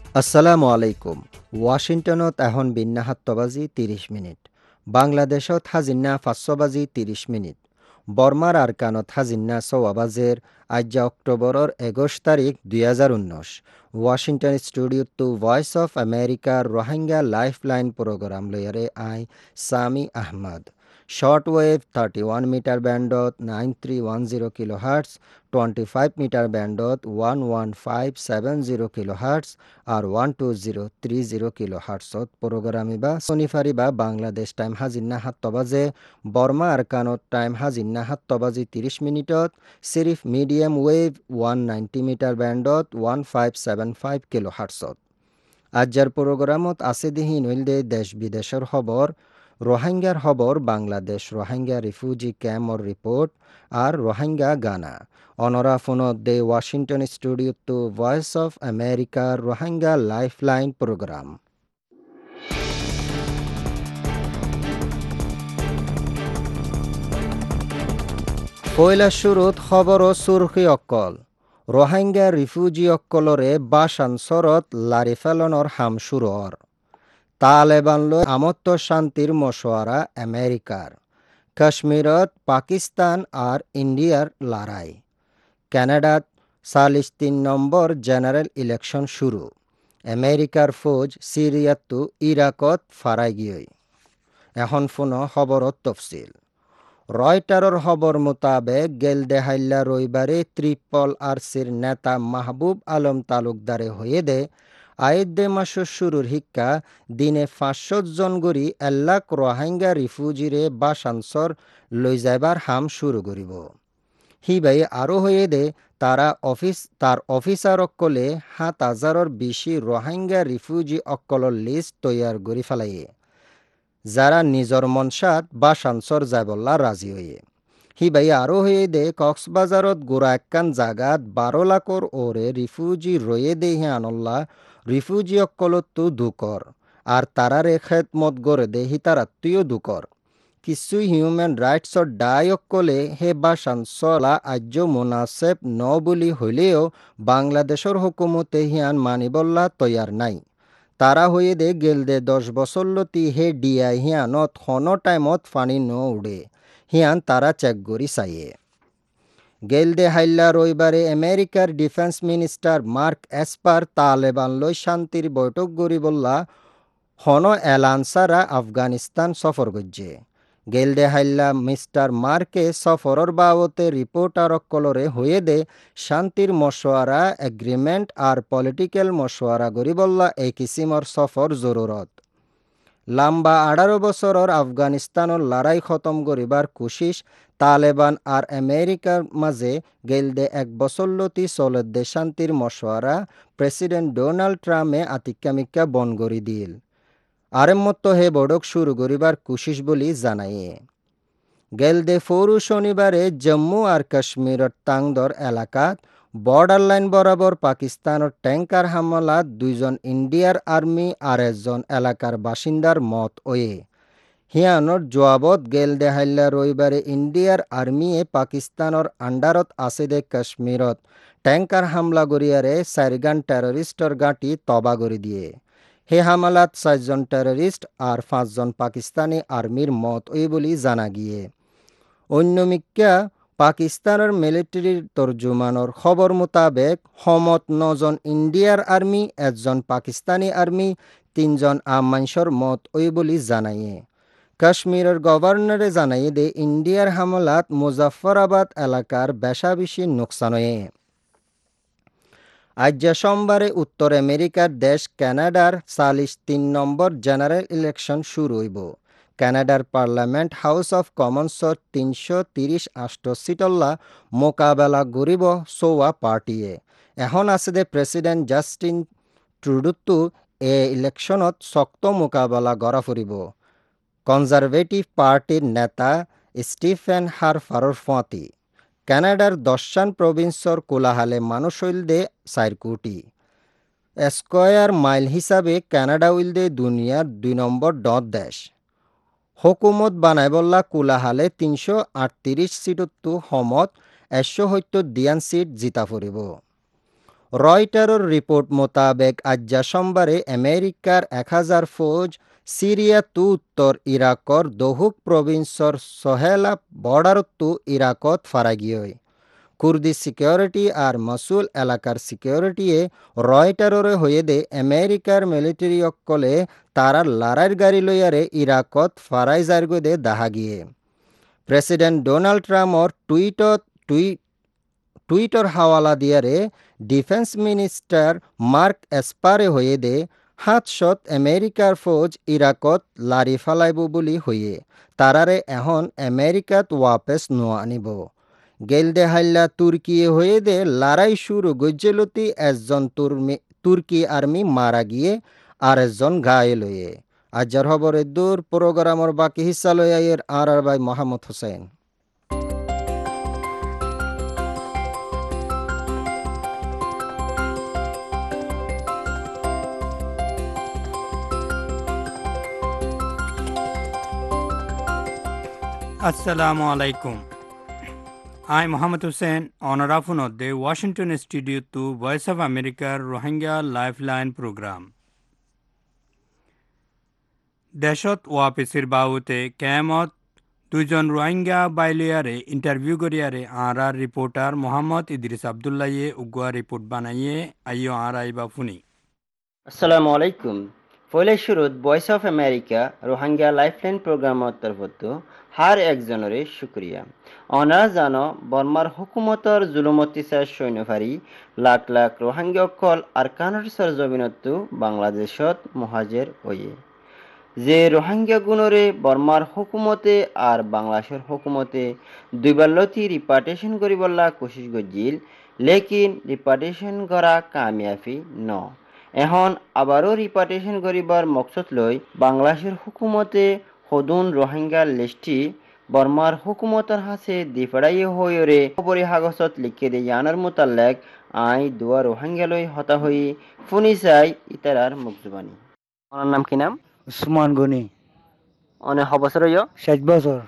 আসসালামু আলাইকুম। ওয়াশিংটনত এখন বিন্না ৭ বাজি ৩০ মিনিট। বাংলাদেশত হাজিন্না ৫ বাজি ৩০ মিনিট। বর্মার আরকানত হাজিন্না ৬ বাজের আজ্জা অক্টোবরর ২১ তারিখ ২০১৯। Washington studio to Voice of আমেরিকার রোহিঙ্গা লাইফলাইন প্রোগ্রাম লয়ারে আই Sami Ahmad. Short wave 31 metre ব্যান্ডত 9310 কিলোহার্টজ, 25 মিটার ব্যান্ডত 11570 কিলোহার্টজ আর 12030 কিলোহার্টজত প্রোগ্রামিবা শনিফারিবা বাংলাদেশ টাইম হাজিন্না ৭ বাজে, বর্মা আরকানত টাইম হাজিন্না ৭ বাজি ৩০ মিনিটত সিরিফ মিডিয়াম ওয়েভ 190 মিটার ব্যান্ডত 1575 কিলোহার্টজত। আজ্জার প্রোগ্রামত আছে দিহি নইলদে দেশ বিদেশের খবর, রোহিঙ্গার খবর, বাংলাদেশ রোহিঙ্গা রিফিউজি ক্যাম্পর রিপোর্ট আর রোহিঙ্গা গানা। অনরা ফোনত দে Washington studio to Voice of আমেরিকার রোহিঙ্গা লাইফলাইন প্রোগ্রাম। পয়লা শুরুত খবর ও সুরখি অক্কল। রোহিঙ্গা রিফিউজি অক্কলরে বাসানসরত লারি ফেলনর হাম শুরর। তালেবান লয় আমত্ত শান্তির মশওয়ারা আমেরিকার। কাশ্মীরত পাকিস্তান আর ইন্ডিয়ার লড়াই। কানাডাত ৩৬ জেনারেল ইলেকশন শুরু। আমেরিকার ফৌজ সিরিয়াতু ইরাকত ফারাই গিয়ে। এখন ফোনো খবরত তফসিল। রয়টারের খবর মোতাবেক গেল দেহাইল্লা রবিবারে ত্রিপল আরসির নেতা মাহবুব আলম তালুকদারে হয়ে দে আয়েদ্দে মাসের শুরুর শিক্ষা দিনে ৫০০ জন গড়ি এল্লাক রোহিঙ্গা রিফিউজিরে বাসানসর লৈ যাইবার হাম শুরু করিব। হিবাই আরও হয়ে দে তার অফিসার অক্কলে ৭,০০০-র বেশি রোহিঙ্গা রিফিউজি অক্কলর লিস্ট তৈয়ার করি ফেলাইয়ে, যারা নিজর মনসাত বাসানসর যাইবল্লা রাজি হয়ে। হিবাই আরও হয়ে দে কক্সবাজারত গোড়া একখান জাগাত ১২ লাখর ওরে রিফিউজি রয়ে দে আনল্লা রিফিউজি অক্কলতো দুকর আর তারারে খেদমত গড়ে দে হিতারাত্মীয় দুকর। কিছুই হিউম্যান রাইটসর ডায়কলে হে বাসানসলা আজ্য মোনাসেব ন বলি হইলেও বাংলাদেশের হুকুমতে হিয়ান মানিবল্লা তৈয়ার নাই। তারা হয়ে দে গেল দে ১০ বছর লতি হে ডিয়াই হিয়ানত হন টাইমত ফানি ন উড়ে হিয়ান তারা চেক করি চাইয়ে। গেল দে হাইল্লা রবিবারে আমেরিকার defence minister Mark Esper Taliban লই শান্তির বৈঠক গড়ি বললা হন এলানসারা আফগানিস্তান সফর করছে। গেল দে হাইল্লা মিস্টার মার্কে সফরর বাবতে রিপোর্টার অক্কলরে হয়ে দে শান্তির মশওয়ারা এগ্রিমেন্ট আর পলিটিক্যাল মশওয়ারা গড়ি বললা এই কিসিমর সফর জরুরত। লাম্বা ১৮ বছরের আফগানিস্তানের লড়াই খতম করিবার কোশিশ তালেবান আর আমেরিকার মাঝে গেল দে ১ বছর লতি চলত দে শান্তির মশওয়ারা প্রেসিডেন্ট ডোনাল্ড ট্রাম্পে আতিক্কামিক্কা বন গড়ি দিল। আরেমত্ত হে বড়ক শুরু করিবার কোশিশ বলি জানাইয়ে। গেল দে ফৌরু শনিবারে জম্মু আর কাশ্মীরের তাংদর এলাকাত বর্ডার লাইন বরাবর পাকিস্তানের ট্যাঙ্কার হামলাত ২ জন ইন্ডিয়ার আর্মি আর ১ জন এলাকার বাসিন্দার মত ওয়ে। হিয়ানোর জবাবত গেল দে হাইল্লা রবিবারে ইন্ডিয়ার আর্মিয়ে পাকিস্তানের আন্ডারত আছে দে কাশ্মীরত ট্যাঙ্কার হামলা গড়িয়ারে ৪ টেররিস্টর গাঁটি তবা গড়ি দিয়ে। হে হামলাত ৪ জন টেররিস্ট আর ৫ জন পাকিস্তানি আর্মির মত ওই বলি জানা গিয়ে। অন্যমিক্যা পাকিস্তানের মিলিটারির তর্জুমানোর খবর মোতাবেক সমত ৯ জন ইন্ডিয়ার আর্মি, ১ জন পাকিস্তানি আর্মি, ৩ জন আম মানসর মত ওই বলি জানাইয়ে। কাশ্মীরের গভর্নরে জানাইয়ে দে ইন্ডিয়ার হামলাত মুজাফফরাবাদ এলাকার বেশা বেশি নোকসান হয়ে। আজ সোমবারে উত্তর আমেরিকার দেশ কানাডার ৪৩ জেনারেল ইলেকশন শুরু হইব। কানাডার পার্লামেন্ট হাউস অফ কমন্সর ৩৩০ সিটল্লা মোকাবেলা গরিব সোয়া পার্টিয়ে। এখন আছে দে প্রেসিডেন্ট জাস্টিন ট্রুডোতো এ ইলেকশনত শক্ত মোকাবেলা গড়া ফুরিব কনজারভেটিভ পার্টির নেতা স্টিফেন হারফারর ফতি। কানাডার ১০ প্রভিন্সর কোলাহালে মানুষ হইল দে ৪ কোটি। স্কয়ার মাইল হিসাবে কানাডা হইল দে দুনিয়ার ২ নম্বর দেশ। হুকুমত বানাই বল্লা কোলাহালে ৩৩৮ সিটতো সমত ১৭০ দিয়ান সিট জিতা ফুরিব। রয়টারের রিপোর্ট মোতাবেক আজ্জা সোমবারে আমেরিকার 1000 ফৌজ সিরিয়া তু উত্তর ইরাকর দহুক প্রভিন্সর সহেলা বর্ডারত্তু ইরাকত ফারাগিয়ই কুর্দি সিকিউরিটি আর মসুল এলাকার সিকিউরিটিয়ে রয়টাররে হয়ে দে আমেরিকার মিলিটারি অকলে তারার লড়াইয়ের গাড়ি লইয়ারে ইরাকত ফারাই জারগদে দাহা গিয়ে প্রেসিডেন্ট ডোনাল্ড ট্রাম্পর টুইটর হাওয়ালা দিয়ারে ডিফেন্স মিনিস্টার মার্ক এসপারে হয়ে দে হাতশত আমেরিকার ফৌজ ইরাকত লারি ফালাইব বুলি হয়ে তারারে এখন আমেরিকাত ওয়াপেস নোয়া আনিব গেলদে হাল্লা তুর্কি হয়ে দে লড়াই শুরু গজ্জেলতি একজন তুর্কি আর্মি মারা গিয়ে আর একজন ঘায়েল হয়ে আজ্জার খবরের দূর প্রোগ্রামর বাকি হিস্সা লইয়ের আর ভাই Mohammad Hossain. Assalamu alaikum. I'm Muhammad Hussein, honor of the Washington Studio to Voice of America Rohingya Lifeline Program. দেশত ওয়াপিসির বাউতে কেমত দুজন রোহিঙ্গা বাইলিয়ারে ইন্টারভিউ করিয়ারে আর রিপোর্টার মোহাম্মদ ইদ্রিস আবদুল্লাহে উগুয়া রিপোর্ট বানাইয়ে আইও আর আইবা ফুনি। আসসালামু আলাইকুম। পয়লা শুরুত Voice of America Rohingya lifeline প্রোগ্রামত তরফত হার একজনরে শুক্রিয়া। অনারা জানো বর্মার হুকুমতর জুলুমতিসার সৈন্যভারী লাখ লাখ রোহিঙ্গা অকল আর কানার সরজমিনতো বাংলাদেশত মহাজের হয়ে যে রোহিঙ্গা গুণরে বর্মার হুকুমতে আর বাংলাদেশের হুকুমতে দুইবারলতি রিপার্টেশন করিবল্লা কোশিশ গজিল লেকিন রিপার্টেশন করা কামিয়াফি ন এখন আবারও রিপার্টেশন করিবার মকসদ লই বাংলাদেশের হুকুমতে সদুন রোহিঙ্গা লিস্টি বর্মার হুকুমতর হাসে দিফাড়াই হইরে খবরি কাগজত লিখে দিয়ে জানার মোতালেক আই দুয়া রোহিঙ্গা লই হতা হই ফুনি চাই ইতারার মুখজবানি। ওনার নাম কি নাম? উসমান গনি। অনে হবছর 60 বছর।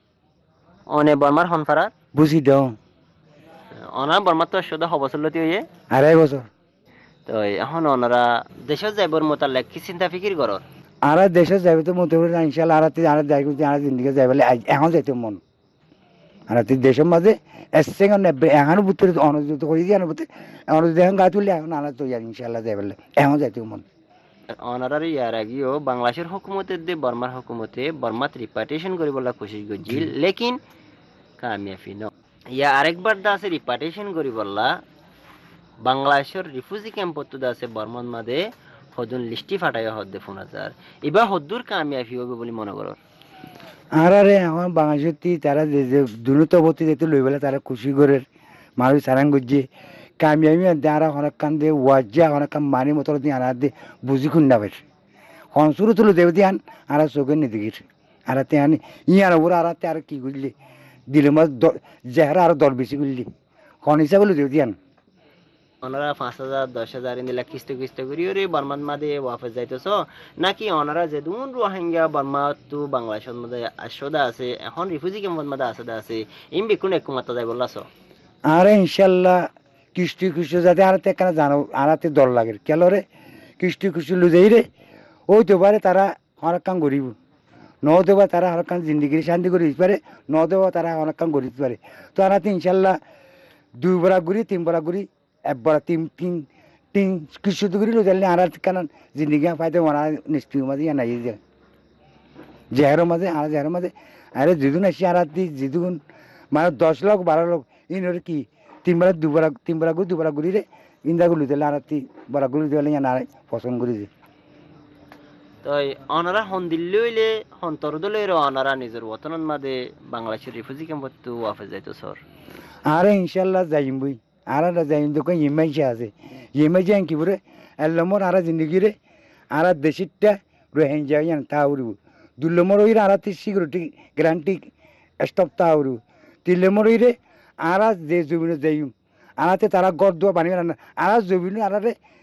অনে বর্মার হনফারার বুঝি দাও অনার বর্মার তো শুধু হবছর লতি হইয়ে 2.5 বছর। তো এখন ওনারা দেশত যাইবার মোতালেক কি চিন্তা ফিকির করর? আর দেশে যাবে তো মতে না ইনশাআল্লাহ আর যাই করতে আর জিন্দিগি যাইবলে এখন যাইতে মন আর দেশের মাঝে এসে এখন বুতরে অনুযুক্ত করে দিয়ে বুতে অনুযুক্ত এখন গা তুললে এখন আনা তো ইনশাআল্লাহ যাইবলে এখন যাইতে মন। অনারার ইয়ার আগেও বাংলাদেশের হুকুমতের দিয়ে বর্মার হুকুমতে বর্মাত রিপার্টেশন করিবলা কোশিশ গজিল লেকিন কামিয়াফি ন ইয়া আরেকবার দা আছে রিপার্টেশন করিবলা বাংলাদেশের রিফিউজি ক্যাম্পত দা আছে বর্মান মাঝে হদুন লিস্টি ফাটাই হদ্দে 5000 এবার হদ্দুর কামিয়াফি হবে বলে মনে করো? আর এখন বাংলাদেশে তারা যে দুর্নীতবতী যেতে লই বলে তারা খুশি করে মানুষ সারাং গজি কামিয়াবি দ্বারা অনেক কান দিয়ে ওয়াজা অনেক কান মানি মতো দিয়ে আনার দিয়ে বুঝি খুন্না পাই হনসুরু তুলো দেব দিয়ে আর চোখের নিদিগির আর আনি ইয়ার ওরা আর আর কি করলি দিলে মাছ জেহারা আর দর বেশি করলি হন হিসাবে দেব দিয়ে ওনারা 5000 10,000 ইন্দিলা কিস্তে কিস্তে করি ওরে বর্মান মাঝে ওয়াপস যাইতেছ নাকি ওনারা যে দুন রোহিঙ্গা বর্মা তো বাংলাদেশের মধ্যে আসদা আছে এখন রিফিউজি ক্যাম্পের মধ্যে আসদা আছে ইম বিকুন এক মাত্রা যাই বললাছ? আর ইনশাল্লাহ কিস্তি খুশি যাতে আর একখানা জানো আর দল লাগে কেলরে কিস্তি খুশি লুজাই রে ওইতে পারে তারা অনেক কাম গরিব নতে পারে তারা অনেক কাম জিন্দিগি শান্তি করে দিতে পারে নতে পারে তারা অনেক কাম করে দিতে পারে তো আর ইনশাল্লাহ 2 বড়া ঘুরি 3 বড়া ঘুরি একবার তিন কিছু তো করি লোজালে আর কেন জিন্দিগি পাইতে মারা নিশ্চিত মাঝে নাই জেহারের মাঝে আর জেহারের মাঝে আরে যেদিন আসি আর যেদিন মানে 10 লাখ 12 লাখ ইনরে কি 3 বড়া ঘুরি রে ইন্দাগুলো দিলে আর বড়া ঘুরি দিলে আর পছন্দ করি যে তো অনারা হন দিল্লি হইলে হন তরদলে অনারা নিজের ওতনের মাঝে বাংলাদেশের রিফিউজি ক্যাম্পত তো ওয়াপস যাইতো স্যার আর ইনশাল্লাহ যাইম বই আর যাইম তো কই ইমাইছে আছে ইমাইছে কি বলে এলমর আর জিন্দগি রে আর দেশিটা রোহিঙ্গা ইয়ান তাউরু দুলমর ওই আর সিকিউরিটি গ্যারান্টি স্টপ তাউরু তিলমর ওই রে আর যে জমিনে যাইম আরাতে তারা গড় দোয়া পানি আর জমিনে আর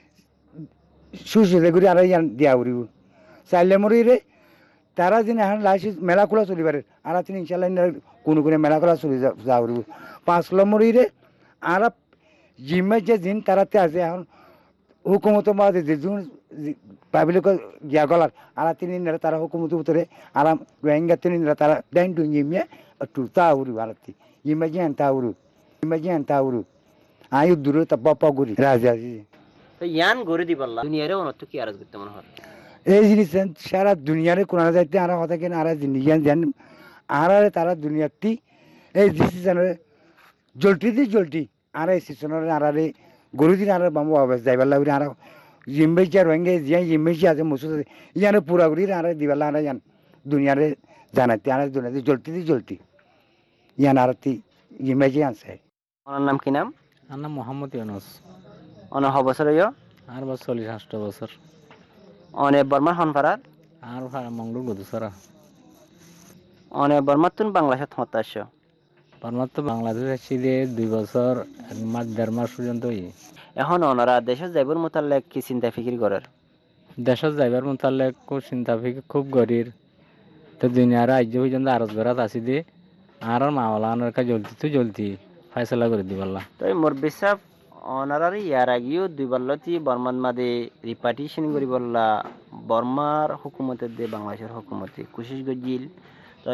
সুসুদে করে আর ইয়ান দিয়া উড়িব চাইলে মরি রে তারা যেন এখন লাইসেন্স মেলা খোলা চলি পারে আর তিনি ইনশাল্লাহ কোনো মেলা খোলা চলি যা উড়িব 5 নম্বর রে আর জিম্মে যে জিন তারাতে আছে এখন হুকুমত মাঝে যে জুন পাবলিক গিয়া গলার আরা তিনি তারা হুকুমত উতরে আরাম রোহিঙ্গা তিনি তারা ডাইন টু জিম্মে টু তাউরু আরাতি জিম্মে জিয়ান তাউরু জিম্মে জিয়ান তাউরু আয়ু দূরে তা বাপা গুরি রাজা তো ইয়ান গড়ে দিবাল্লা দুনিয়ারে অনর্থ কি আরজ করতে মনে হয় এই জিনিস সারা দুনিয়ারে কোন যাইতে আরা কথা কেন আরা জিনিস জান আরারে তারা দুনিয়াতি এই ডিসিশনের জলটি আর এই সিজনের আরারে গরু দিন আর বামু অবস্থা যাইবার লাগি আর জিম্বেজা রোহিঙ্গা জিয়া জিম্বেজা আছে মুসুদ ইয়ানে পুরা করি আর দিবার আর জান দুনিয়ারে জানাতে আর দুনিয়াতে জলটি ইয়ান আরতি জিম্বেজা আছে ওনার নাম কি নাম আমার নাম মোহাম্মদ ইউনুস অন বছর আর বছর 48 বছর অনে বর্মার হনফারার আর মঙ্গল গদুসরা অনে বর্মার তুন বাংলাদেশত হতাশ বর্মার তো বাংলাদেশ আসছি দিয়ে 2 বছর 1.5 মাস পর্যন্ত এখন ওনারা দেশে যাইবার মোতালেক কি চিন্তা ফিকির করার দেশত যাইবার মোতালে খুব চিন্তা ফিকির খুব গরির তো দুনিয়ার রাজ্য পর্যন্ত আরজ বেড়াত আসি দিয়ে আর মাওলানোর কাছে জলদি ফাইসলা করে দিবাল্লা তো মোর বিশ্বাস ওনারার ইয়ার আগেও দুইবারলতি বর্মান মাদে রিপার্টিশন করি বললা বর্মার হুকুমতের দে বাংলাদেশের হুকুমতে কোশিশ গজিল তো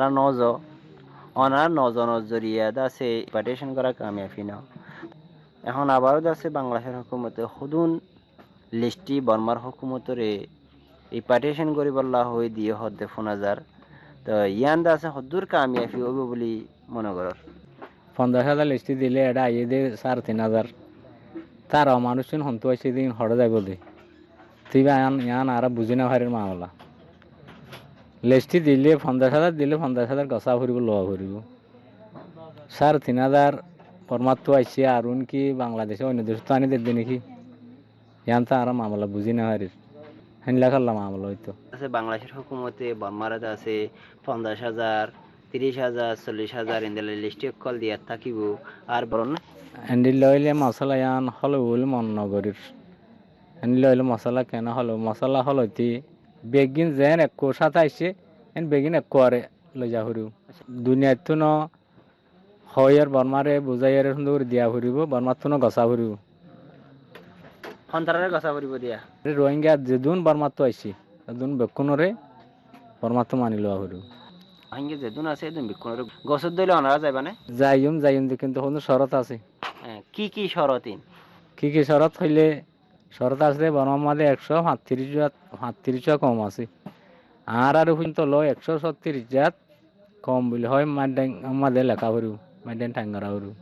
ওনারা নজনের জরিয়া আছে রিপার্টিশন করা কামিয়াফি না এখন আবারও আছে বাংলাদেশের হুকুমতে হুদুন লিস্টি বর্মার হুকুমতরে রিপার্টিশন করি বললা হয়ে দিয়ে হদ্দে 50,000 তো ইয়ান আছে হদ্দুর কামিয়াফি হইব বলি মনে করার 50,000 লিস্টি দিলে এটা আইয়ে দে 3,500 তার মানুষ হন্তু আসে দিন হড়ে যাইব দে তুই ইয়ান আর বুঝি না ভারের মামলা লিস্টি দিলে 50,000 দিলে 50,000 গছা ফুরিব লোয়া ফুরিব 3,500 পরমাত্ম আইসে আর কি বাংলাদেশে অন্য দেশ তো আনি দেখবে নাকি ইয়ান তো আর মামলা বুঝি না ভারের হেনলা করলাম মামলা হইতো আছে বাংলাদেশের হুকুমতে বর্মারাতে আছে 50,000 30,000 40,000 ইন্দেলে লিস্টি কল দিয়া থাকিব আর বরণ এন্ডি লইলে মশলা ইয়ান হলো বলে মন নগরীর এন্ডি লইলে মশলা কেন হলো মশলা হলতি বেগিন যেন এক সাথে আইসে এন বেগিন এক করে লই যা হরিও দুনিয়ার তো ন হয়ার বর্মারে বুঝাইয়ারে সুন্দর দিয়া ফুরিব বর্মার তো ন গছা ফুরিব হন্তারে গছা ফুরিব দিয়া রোহিঙ্গা যেদুন বর্মার তো আইসি দুন বেকুনরে বর্মার তো মানি লওয়া ফুরিব রোহিঙ্গা যেদুন আছে এদুন বিকুনর গছত দইলে ওনারা যাইবানে যাইম কিন্তু কোনো শরত আছে কি শরতিন কি শরত হইলে শরত আছে বর্মার মাঝে 137 কম আছে আর কিন্তু লো 137 কম বলে হয় মাঝে লেখা ফুরিব মাইডেন ঠাঙ্গারা ফুরিব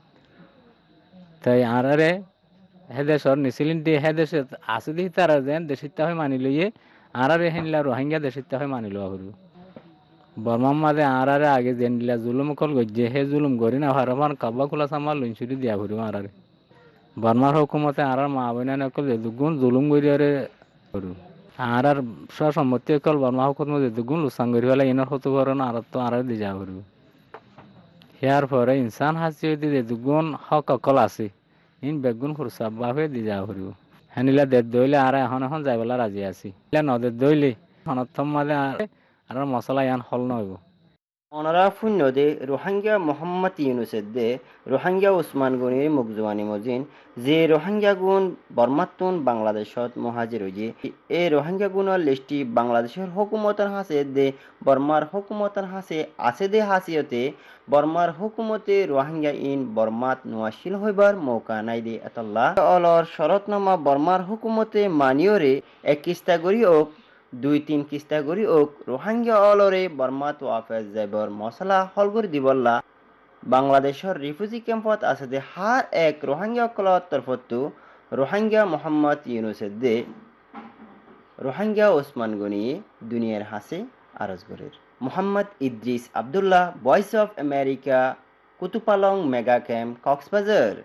তাই আর হেদেশর নিছিলিন দিয়ে হেদেশে আছে দেখি তারা যেন দেশিতা হয় মানি লইয়ে আর হেনলা রোহিঙ্গা দেশিতা হয় মানি লওয়া ফুরিব বর্মার মাঝে আর আগে যেন দিলা জুলুম কল গজ্জে হে জুলুম গড়ি না ভারমান কাব্বা খোলা সামার লুঞ্চুরি দিয়া ফুরিব আর বর্মার হুকুমতে আর মা বইনা নকল যে দুগুণ জুলুম গড়ি ফুরিব আর সসম্মতি কল বর্মা হুকুমত যে দুগুণ লুসাং গড়ি ফেলা ইনার হতো পারে না আর তো আর দি যা ফুরিব ইয়ার পরে ইনসান হাসি হইতে যে দুগুণ হক অকল আছে ইন বেগুন খুরসা বাপে দি যা ফুরিব হেনিলা দেড় দইলে আর এখন যাইবেলা রাজি আছি নদের দইলে হনথম মাঝে আর মশলা ইয়ান হল নইব ওনারা ফুন্যদে রোহিঙ্গা মোহাম্মদ ইউনুসের দে রোহিঙ্গা উসমান গনির মুগজওয়ানি মজিন যে রোহিঙ্গা গুণ বর্মাতুন বাংলাদেশত মহাজির হইয়ে এই রোহিঙ্গা গুণের লিস্টি বাংলাদেশের হুকুমতের হাসে দে বর্মার হুকুমতের হাসে আছে দে হাসিয়তে বর্মার হুকুমতে রোহিঙ্গা ইন বর্মাত নোয়াশিল হইবার মৌকা নাই দে আতাল্লাহ অলর শরতনামা বর্মার হুকুমতে মানিয়রে 1 কিস্তা গরি ওক 2-3 কিস্তা গরি ওক রোহিঙ্গা অলরে বর্মাত ওয়াফেজ যাইবর মশলা হল করে দিবল্লা বাংলাদেশের রিফিউজি ক্যাম্পত আছে দে হার এক রোহিঙ্গা কলত তরফতু রোহিঙ্গা মোহাম্মদ ইউনুসের দে রোহিঙ্গা ওসমান গনি দুনিয়ার হাসে আরজ গরের Mohammad Idris Abdullah Voice of America Kutupalong mega camp Cox's Bazar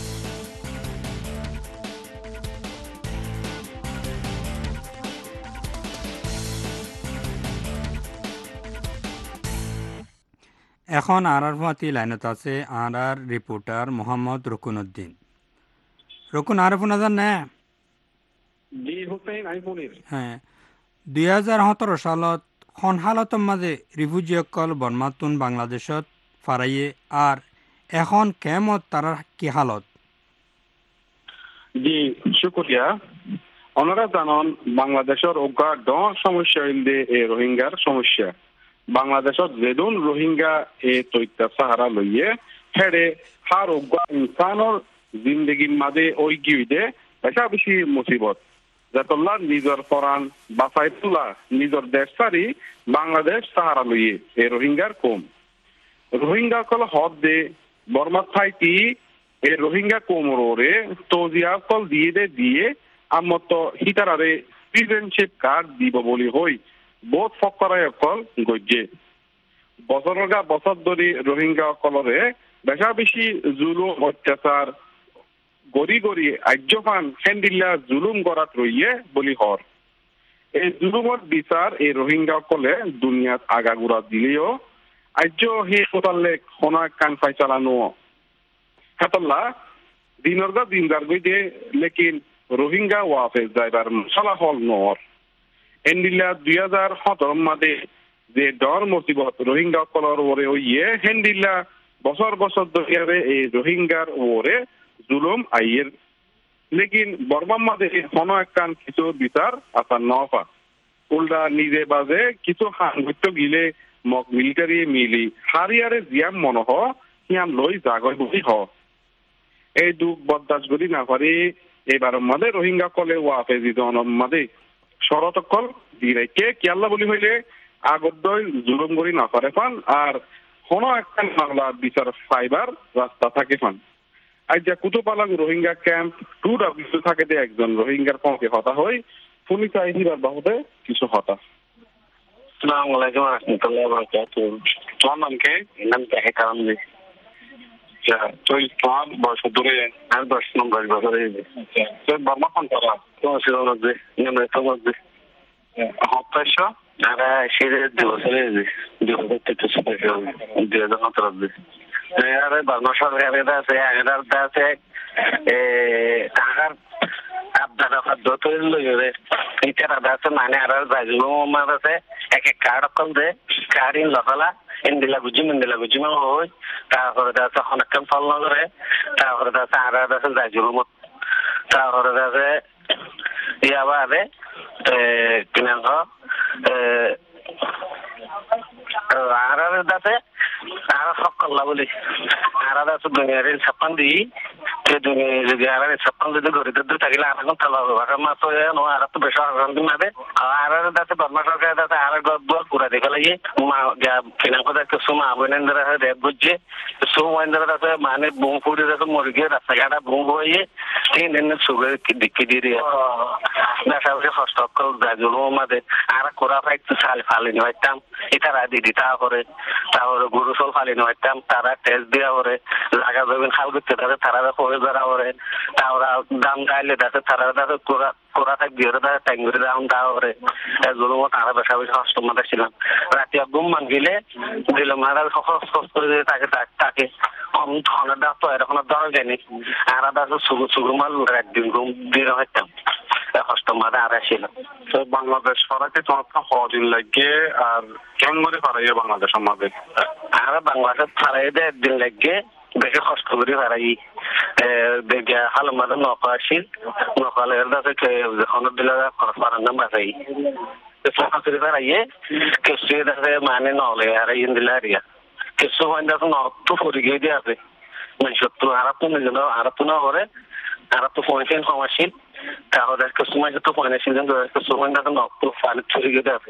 এখন আর ফাতি লাইনত আছে আর রিপোর্টার মোহাম্মদ রকুনউদ্দিন রকুন আর ফোন হাজার না হ্যাঁ 2017 সালত খন হালতর মাঝে রিফিউজিসকল বর্মাতুন বাংলাদেশত ফারাইয়ে আর এখন কেমত তারার কি হালত জি শুক্রিয়া। ওনারা জানান বাংলাদেশের অজ্ঞা সমস্যা হইলে এই রোহিঙ্গার সমস্যা। বাংলাদেশত যেদুন রোহিঙ্গা এই তৈত্য সাহারা লইয়ে হেরে হার অজ্ঞা ইনসানোর জিন্দগির মাঝে ঐক্যে বেশা বেশি মুসিবত যতল্লা নিজের পরাণ বাসাইতুল্লা নিজের দেশ সারি বাংলাদেশ সাহারা লইয়ে এই রোহিঙ্গার কম রোহিঙ্গা কল হদ দে বর্মা থাইতি এই রোহিঙ্গা কোমরে তজিয়া কল দিয়ে আমত হিতারারে সিটিজেনশিপ কার্ড দিব বলি হই বহুত ফকরাই অকল গজ্জে বছর ধরে রোহিঙ্গা অকলরে বেশা বেশি জুলুম অত্যাচার গড়ি আজ্যফান হেন্দিল্লা জুলুম গড়াত রইয়ে বলি হর এই জুলুমর বিচার এই রোহিঙ্গা অকলে দুনিয়াত আগাগুড়া দিলেও আজ্য হে কোতালে খনা কান ফাই চালানো হেতল্লা দিনদার গইতে লেকিন রোহিঙ্গা ওয়াফেজ ড্রাইভার মশলা হল নর এন্ডিল্লা 2017 মাদে যে ডর মুসিবত রোহিঙ্গা কলর ওরে ওইয়ে হেন্ডিল্লা বছর ধরে এই রোহিঙ্গার ওরে জুলুম আইয়ের লেকিন বর্মার মাঝে হন একখান কিছু বিচার আসার নফা উল্টা নিজে বাজে কিছু হাঙ্গিত গিলে মক মিলিটারি মিলি হারিয়ারে জিয়াম মনহ হিয়াম লই জাগয় বহি হ এই দুঃখ বরদাস্ত করি না পারি এবার মাঝে রোহিঙ্গা কলে ওয়াফেজি জনম মাঝে শরতকল দিরাইকে কিয়াল্লা বলি হইলে আগদ্দয় জুলুম করি না পারে ফান আর কোনো একটা মামলা বিচার ফাইবার রাস্তা থাকে ফান আজ যা কুতুপালাং রোহিঙ্গা ক্যাম্প 2W থাকে দে একজন রোহিঙ্গার পক্ষে হতা হয় পুলিশ আইহিবার বাহুতে কিছু হতা। আসসালামু আলাইকুম ওয়া রাহমাতুল্লাহি ওয়া বারাকাতুহু। তোমার নাম কি? নাম দেখে কারণ নেই। তুই তোমার বয়স ধরে আর 10 নম্বর বছরে তুই বর্মা কোন করা তোমার ছিল মধ্যে নেমে তো মধ্যে হতাশ আর সেরে দিবসরে দিবসে থেকে সুপার 2017 আরে বর্মা সরকারের আছে আগের আছে টাকার আপনারা পদ্ধত লইরে ইতারা আছে মানে আর যাইলো মার আছে এক কার্ড কল দে কারিন লফালা ইন্দিলা গুজি মা হই তারপরে আছে অনেকক্ষণ ফল নগরে তারপরে আছে আর আছে যাইলো মত তারপরে আছে ইয়াবারে কিনাল আর আছে আর সকল বলি আর আছে দুনিয়ার ছাপ্পান দি যদি আর ছাপ্পান যদি ঘড়িতে দু থাকিলে আর এখন তালা হবে মাছ নো আর তো বেশ মাদে আর আছে বর্মা সরকার আছে আর গদ পুরা দেখে লাগে কিনা কথা কিছু মা বোনেন্দ্র রেপ বুঝছে কিছু মহেন্দ্র আছে মানে বুম ফুড়ি আছে মুরগি রাস্তাঘাটা বুম হয়ে 3 দিন সুগার দিকে দিয়ে দেখা হচ্ছে হস্তকল গাজুলো মাদে আর কোরা ফাইতে সাল ফালিনি হইতাম ইতারা দিদি তারপরে গরু সল ফালিনি হইতাম তারা টেস্ট দিয়া করে লাগা যাবেন খাল করতে থাকে তারা করে যারা করে তারা দাম গাইলে দেখে তারা দেখে কোরা থাক দিয়ে থাকে ট্যাঙ্গুরি দাম দেওয়া করে জুলুম তারা বেশা বেশি হস্ত মাথা ছিলাম রাতে ঘুম মান গেলে দিলাম আর করে তাকে কম ধনের দাম তো এরকম ধরা যায়নি আর আছে সুগুর মাল একদিন ঘুম দিয়ে হইতাম হস্ত মাথা আর ছিল তো বাংলাদেশ সরাকে তোমার হদিন লাগে আর কেমন করে পারাইয়া বাংলাদেশ আমাদের আর বাংলাদেশ ফারাই দে একদিন লাগে বেশি কষ্ট করে হারাই দেখে হাল মাঝে নকাশিল নকালের কাছে যখন দিলে খরচ পারার নাম বাঁচাই সরাসরি হারাইয়ে কিছু দেখে মানে নলে হারাই দিলে হারিয়া কিছু হয় দেখো নতো ফরি গিয়ে দিয়ে আছে মানে সত্য আর তো নিজে আর তো না করে আর তো ফোন সমস্যা তাহলে কিছু মানে তো ফোনের সিজন কিছু হয় দেখো নতো ফালি ফরি গিয়ে আছে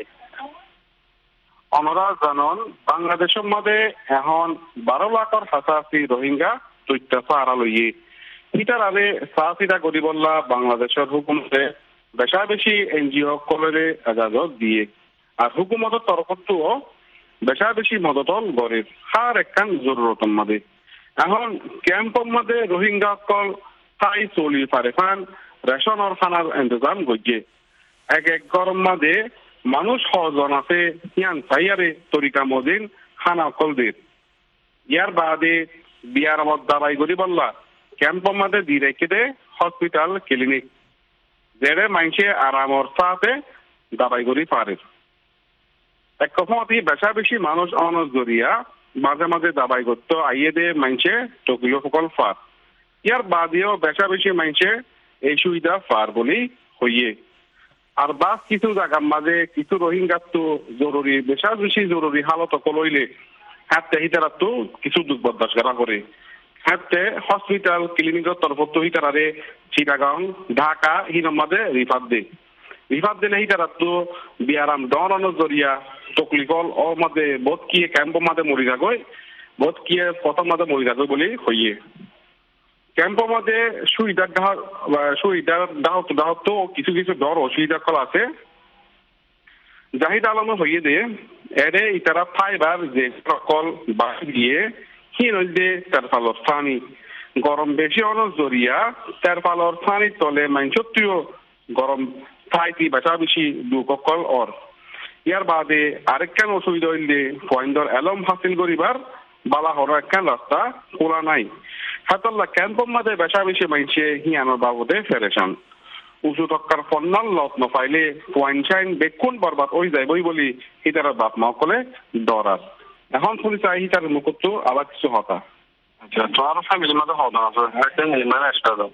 আমরা জানন বাংলাদেশের মধ্যে এখন 12 লাখর হাসাসি রোহিঙ্গা তৈত্যা সাহারা লইয়ে ইটার আগে সাহাসিটা করি বললা বাংলাদেশের হুকুমতে বেশা বেশি এনজিও কলরে এজাজত দিয়ে আর হুকুমতের তরফও বেশা বেশি মদতল গড়ের হার একখান জরুরতর মধ্যে এখন ক্যাম্পের মধ্যে রোহিঙ্গা কল তাই চলি পারে খান রেশন আর খানার ইন্তজাম গিয়ে এক গরম মাঝে মানুষ সজন আছে ইয়ান সাইয়ারে তরিকা মদিন খানা কলদের ইয়ার বাদে বিয়ার মত দাবাই করি বললা ক্যাম্পের মধ্যে দি রেখে দে হসপিটাল ক্লিনিক যেড়ে মাইনসে আরামর সাথে দাবাই করি পারে এক কখনই বেশা বেশি মানুষ অনজ জরিয়া মাঝে মাঝে দাবাই করতো আইয়ে দে মাইনসে টোকিও সকল ফার ইয়ার বাদেও বেশা বেশি মাইনসে এই সুবিধা পার বলি হইয়ে। আর বাস কিছু জায়গার মাঝে কিছু রোহিঙ্গা তো জরুরি বেশি জরুরি হালত লইলে হাতে হিতারা তো কিছু দুঃখ বরদাস্ত করা করে। হাতে হসপিটাল ক্লিনিকের তরফ তো হিতারে চিটাগাং ঢাকা হিনার মাঝে রিফার দে। রিফার দিলে হিতারা তো বিয়ারাম ডরানোর জরিয়া তকলিফল ও মাঝে বোধ কিয়ে ক্যাম্প মাঝে মরি যাগই বোধ কিয়ে প্রথম মাঝে মরি যাগই বলে হইয়ে। ক্যাম্প মাঝে সুবিধার দাহত কিছু কিছু ডর অসুবিধা কল আছে জাহিদ আলম হইয়ে দিয়ে এরে ইতারা ফাইবার যে সকল বাস দিয়ে হিনদে তার ফালর ফানি গরম বেশি অনস জরিয়া তার ফালর ফানি তলে মাইনসত্রিও গরম ফাইতি বাঁচা বেশি দুকল অর ইয়ার বাদে আরেকখান অসুবিধা হইলে পয়েন্টর এলম হাসিল করিবার বালা হর একখান রাস্তা খোলা নাই। হাতল্লা ক্যাম্পর মাঝে বেশা বেশি মাইছে হিয়ানোর বাবদে ফেরেশান উঁচু তক্কার ফন্নাল লত নপাইলে পয়েন্ট সাইন বেকুন বরবাদ ওই যায় বই বলি হিতার বাপ মা কলে ডরার। এখন শুনি চাই হিতার মুখত আবার কিছু হতা। আচ্ছা তোমার ফ্যামিলির মধ্যে হতা আছে একটা মিলিমান আসতে দাও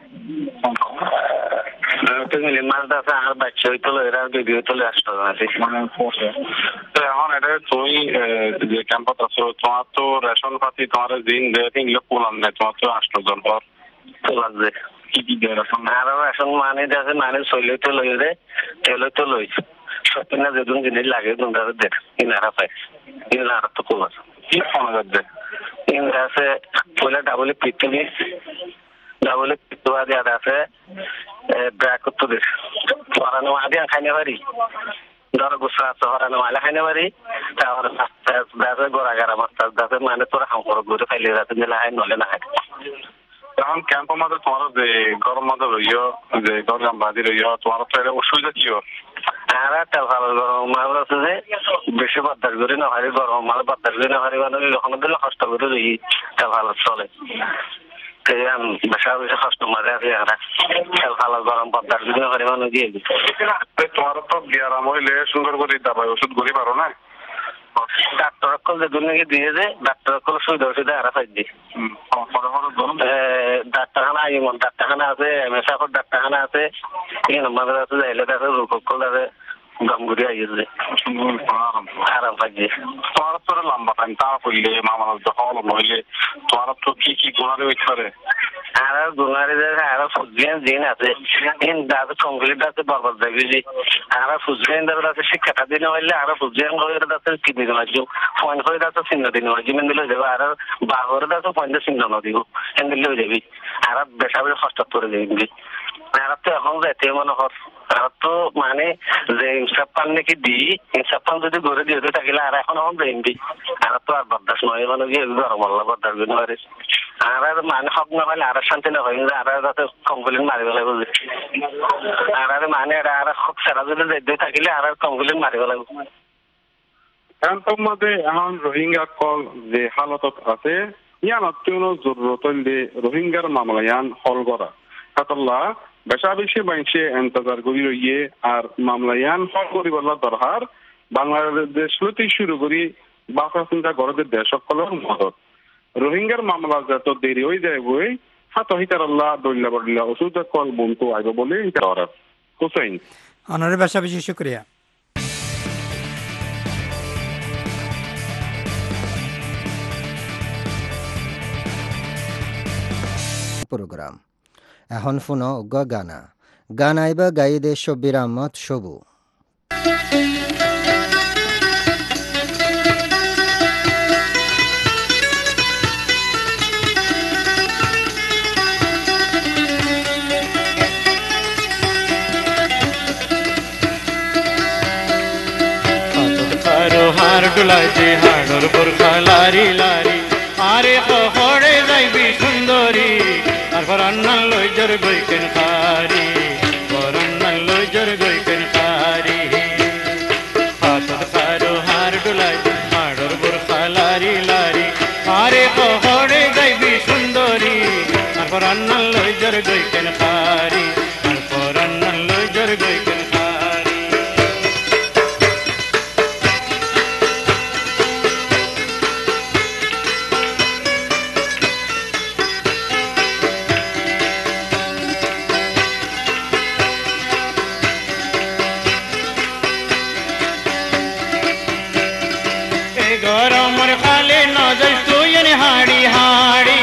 একটা মিলিমান আছে আর বাচ্চা হইতে এরা বেবি হইতে আসতে আছে মানে এখন এটা তুমি যে ক্যাম্পত আছো তোমার তো রেশন পাতি তোমার দিন এগুলো পোলান নেই তোমার তো 8 জন পর পোলান যে কি কি দেয় রেশন আর রেশন মানে আছে মানে চলে তো লই রে তেলে তো লই সত্যি না যেদিন জিনিস লাগে দুটারে দেখ ইনারা পায় ইনারা তো কোলা কি ফোন করছে ইনারা আছে পয়লা ডাবল পিটনি ডাবল পিটুয়া দেয়া আছে ব্র্যাক তো দেখ পরানো আদি খাইনে পারি ধর গুসা শহরানো মালা খাইনে পারি তারপরে দাসে গোড়াগারা মাস্টার দাসে মানে তোরা হাম করো ঘুরে খাইলে রাতে দিলে হয় নলে না হয়। এখন ক্যাম্পের মধ্যে তোমার যে গরম মধ্যে রইও যে গরম বাদি রইও তোমার তো এটা অসুবিধা কি হয়? আর একটা ভালো গরম মাল আছে যে বেশি বাতাস করে না হয় গরম মাল বাতাস করে না হয় মানে যখন দিলে কষ্ট করে রই তা ভালো চলে। বেশা বেশি কষ্ট মাঝে আছে ভালো গরম বাতাস করে না হয় মানে দিয়ে তোমার তো বিয়ারাম হইলে সুন্দর করে দাবাই ওষুধ করি পারো না ডাক্তার কল যে দুনিয়াকে দিয়ে যে ডাক্তার কল সুবিধা অসুবিধা আর পাই দি ডাক্তারখানা ইমন ডাক্তারখানা আছে এমএসআফর ডাক্তারখানা আছে এখানে মাঝে আছে যাইলে আছে রূপকল আছে গামগুড়ি আইছে আরাম পাই দি তোমার তো লম্বা টাইম তা করলে মামা যখন হইলে তোমার তো কি কি গুণারে হইতে পারে আর গুণারে যে আর ফুজিয়ান জিন আছে ইন দাদা কমপ্লিট আছে বরবাদ দেখবি আর ফুজিয়ান দাদা আছে শিক্ষাটা দিন হইলে আর ফুজিয়ান হইলে দাদা কি দিন হইলো পয়েন্ট হইলে দাদা চিহ্ন দিন হইলো জিমেন দিলে যাবে আর বাগরে দাদা পয়েন্ট চিহ্ন ন দিব এন্দিলে হই যাবি আর বেশা বেশি কষ্ট করে যাবি আর তো এখন যাইতে মনে হর আর তো মানে যে ইনসাফ পান নাকি দি ইনসাফ পান যদি ঘরে দিয়ে থাকিলে আর এখন যাইবি আর তো আর বরদাস্ত নয় মানে গিয়ে গরম আল্লাহ বরদাস্ত দিন হয় আর মানে সব না পাইলে আর শান্তি না হয় আর যাতে কমপ্লেন মারিব লাগবে আর মানে আর খুব সারা যদি যাইতে থাকিলে আর কমপ্লেন মারিব লাগবে। ক্যাম্পের মধ্যে এখন রোহিঙ্গা কল যে হালতত আছে ইয়ান অত্যন্ত জরুরত হইলে রোহিঙ্গার মামলায়ান হল করা হাতল্লা বেশা বেশি মানুষে এন্তজার করি রইয়ে আর মামলায়ান হল করিবার দরকার বাংলাদেশ হতে শুরু করি বাসা চিন্তা গড়দের দেশ সকলের মদত রোহিঙ্গার মামলা যত দেরি হয়ে যায় বই হাত হিতারাল্লাহ দলিলা বলিলা ওষুধ কল বন্ধু আইব বলে হিতার হুসাইন অনারে বেশা বেশি শুক্রিয়া। প্রোগ্রাম এখন শুনো গানা গানাইবা গাইদে শব্বির আহমদ সবু। হার ডুলাইছে হাড়র বোরখা লারি লারি আরে হড়ে যাইবি সুন্দরী আর ফরান্নান লই জর গইকেন খারি ফরান্নান লই জর গইকেন খারি হাতত কারো হার ডুলাইছে হাড়র বোরখা লারি লারি আরে হড়ে যাইবি সুন্দরী আর ফরান্নান লই জর গইকেন খারি আর ফরান্নান লই জর গইকেন গরমর খালে নজর তুই হাড়ি হাড়ি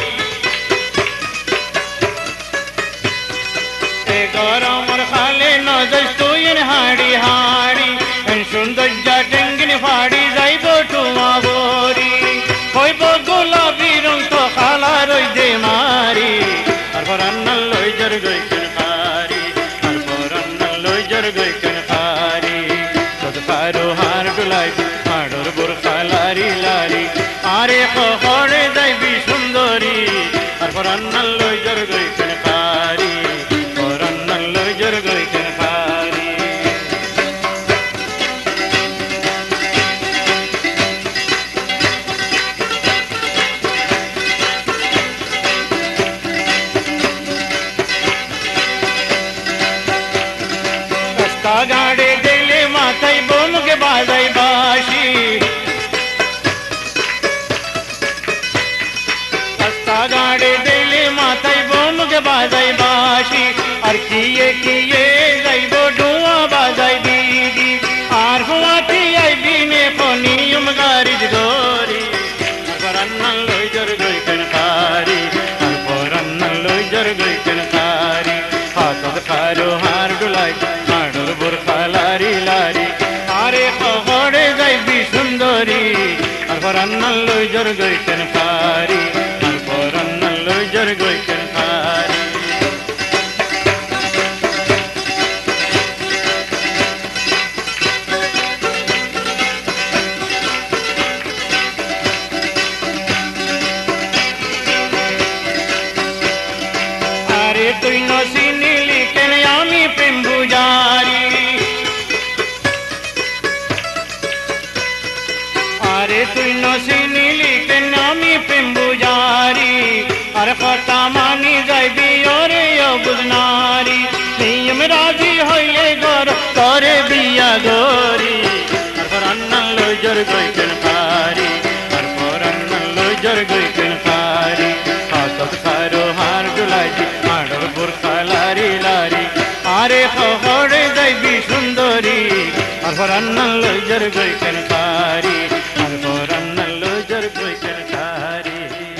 গরমর খালে নজর তুই হাড়ি হাড়ি সুন্দর টেঙ্গিন ফাড়ি যাইব টুমা বরি হইব গোলাপি রং তো খালা রই দে মারি তারপর আন্নাল লই জর গইকেন খারি তারপর আন্নাল লই জর গইকেন খারি কত কারো হার ডুলাই হাড়র বোরখা লারি লারি আরে খড়ে যাইবি সুন্দরী তারপর আন্নাল লই জর গইকেন খারি পর আন্নাল লই জর গইকেন খারি গাড়ে গেলে মাথায় বোমকে বাজাই বাসি রাস্তা গাড়ে গেলে মাথায় বোমকে বাজাই বাসি আর কিয়ে যাইব ডুয়া বাজাই দিদি আর হুয়াতি আইবি নে ফনিয়ম গাড়ির গরি আর আন্নাল লই জর গইকেন খারি আর আন্নাল লই জর গইকেন খারি হাতত খারো হার ডুলাই হাড়র বোরখা লারি লারি আরে খড়ে যাইবি সুন্দরী আর আন্নাল লই জর গইকেন খারি আর আন্নাল লই জর গইকেন খারি আরে তুই নসিনিলি কেন আমি প্রেম বুঝারি আরে তুই নসিনিলি কেন আমি প্রেম বুঝারি আর কথা মানি যাইবি ওরে বুঝনারি নিয়ম রাজি হইলে গর করে বিয়া গরি আর আন্নাল লই জর গইকেন খারি আর আন্নাল লই জর গইকেন খারি হাতত খারো হার ডুলাই হাড়র বোরখা লারি লারি আরে খড়ে যাইবি সুন্দরী আর আন্নাল লই জর গইকেন খারি আর আন্নাল লই জর গইকেন খারি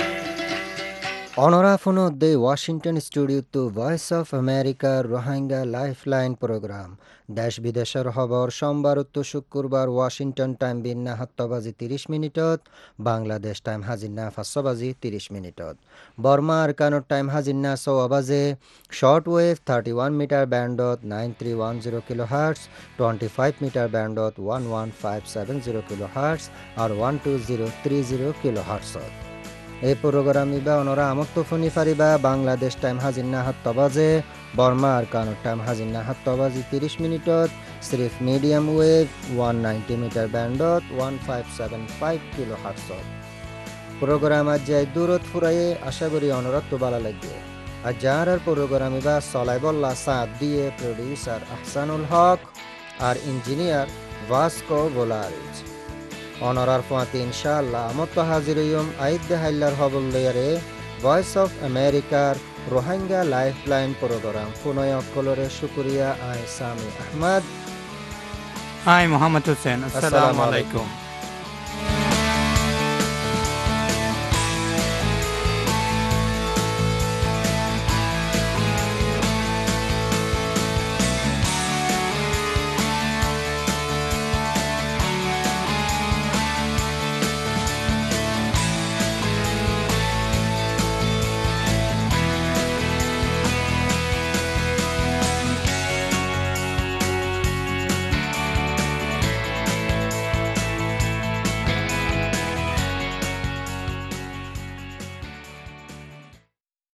অনরা ফোনত দে Washington studio to Voice of America Rohingya lifeline programme দেশ বিদেশের খবর সোমবার তো শুক্রবার ওয়াশিংটন টাইম বিন্না 7 বাজি 30 মিনিটত বাংলাদেশ টাইম হাজিন্না 5 বাজি 30 মিনিটত বর্মা আরকানোর টাইম হাজিন্না 6 বাজে শর্ট ওয়েভ 31 মিটার ব্যান্ডত 9310 কিলোহার্টজ 25 মিটার ব্যান্ডত 11570 কিলোহার্টজ আর 12030 কিলোহার্টজত এই প্রোগ্রাম ইবা অনরা আমত ফোনি ফারিবা বাংলাদেশ টাইম হাজিন্না 7 বাজে বর্মা আরকানোর টাইম হাজিন্না 7 বাজি 30 মিনিটত সিরিফ মিডিয়াম ওয়েভ 190 মিটার ব্যান্ডত 1575 কিলোহার্টজত প্রোগ্রাম আজ যাই দূরত ফুরাইয়ে আশা করি অনরা তো ভালো লাগবে আর যার প্রোগ্রাম ইবা সলাইবল্লা সাথ দিয়ে প্রোডিউসার আহসানুল হক আর ইঞ্জিনিয়ার ভাস্কো ভোলারিজ অনরার ফাঁতি ইনশাআল্লাহ আমত হাজির হইম আইদ দেহাইল্লার হবলদারে ভয়েস অফ আমেরিকার রোহিঙ্গা লাইফলাইন প্রোগ্রাম ফোনয় অকলরে শুকরিয়া আই সামি আহমদ আই মোহাম্মদ হোসেন আসসালামু আলাইকুম